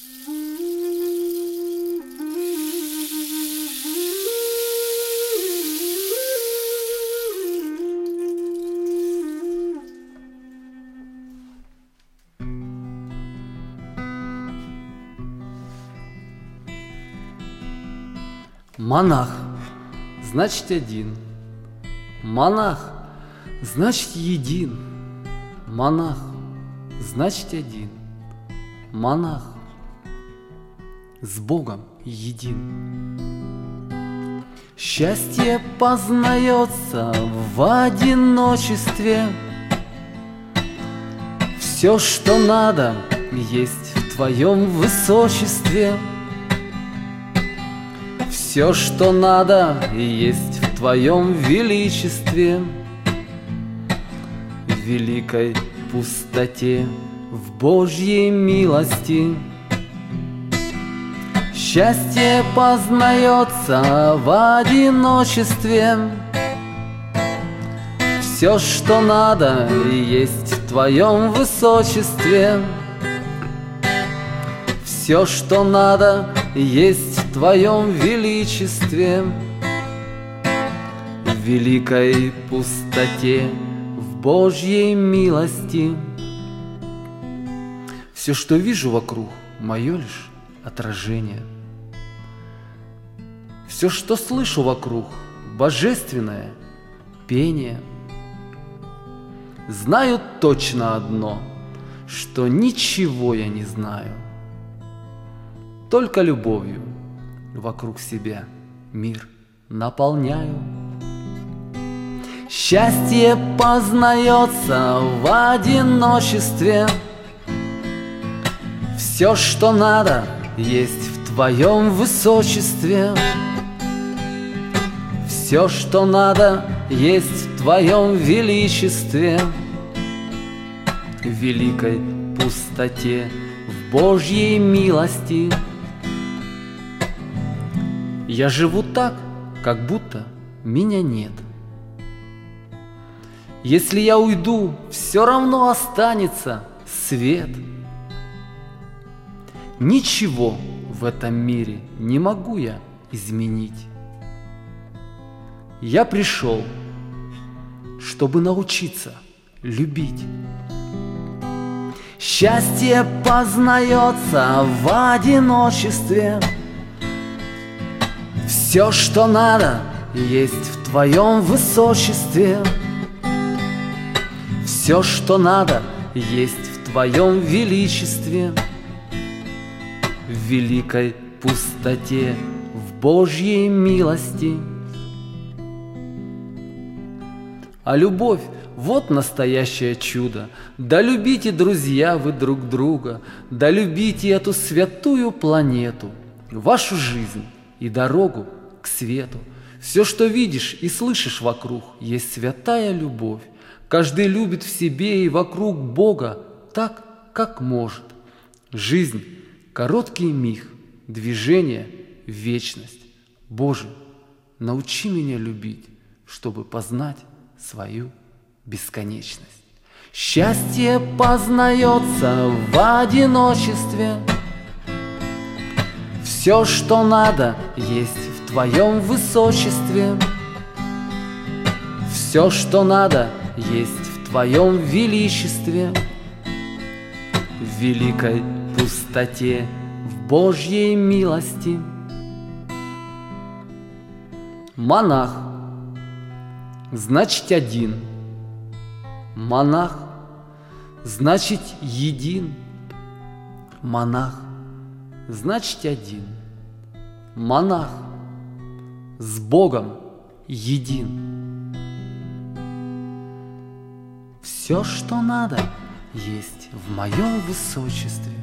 Монах, значит один. Монах, значит един. Монах, значит один. Монах, с Богом един. Счастье познается в одиночестве. Все, что надо, есть в твоем высочестве. Все, что надо, есть в твоем величестве. В великой пустоте, в Божьей милости. Счастье познается в одиночестве. Все, что надо, есть в твоем высочестве. Все, что надо, есть в твоем величестве. В великой пустоте, в Божьей милости. Все, что вижу вокруг, мое лишь отражение. Все, что слышу вокруг, божественное пение. Знаю точно одно, что ничего я не знаю. Только любовью вокруг себя мир наполняю. Счастье познается в одиночестве. Все, что надо, есть в твоем высочестве. Все, что надо, есть в твоем величестве. В великой пустоте, в Божьей милости. Я живу так, как будто меня нет. Если я уйду, все равно останется свет. Ничего в этом мире не могу я изменить. Я пришел, чтобы научиться любить. Счастье познается в одиночестве. Все, что надо, есть в твоем высочестве. Все, что надо, есть в твоем величестве. В великой пустоте, в Божьей милости. А любовь — вот настоящее чудо. Да любите, друзья, вы друг друга. Да любите эту святую планету, вашу жизнь и дорогу к свету. Все, что видишь и слышишь вокруг, есть святая любовь. Каждый любит в себе и вокруг Бога так, как может. Жизнь — короткий миг, движение — вечность. Боже, научи меня любить, чтобы познать свою бесконечность. Счастье познается в одиночестве. Все, что надо, есть в твоем высочестве. Все, что надо, есть в твоем величестве. В великой пустоте, в Божьей милости. Монах, значит один. Монах, значит един. Монах, значит один. Монах, с Богом един. Все, что надо, есть в моем высочестве.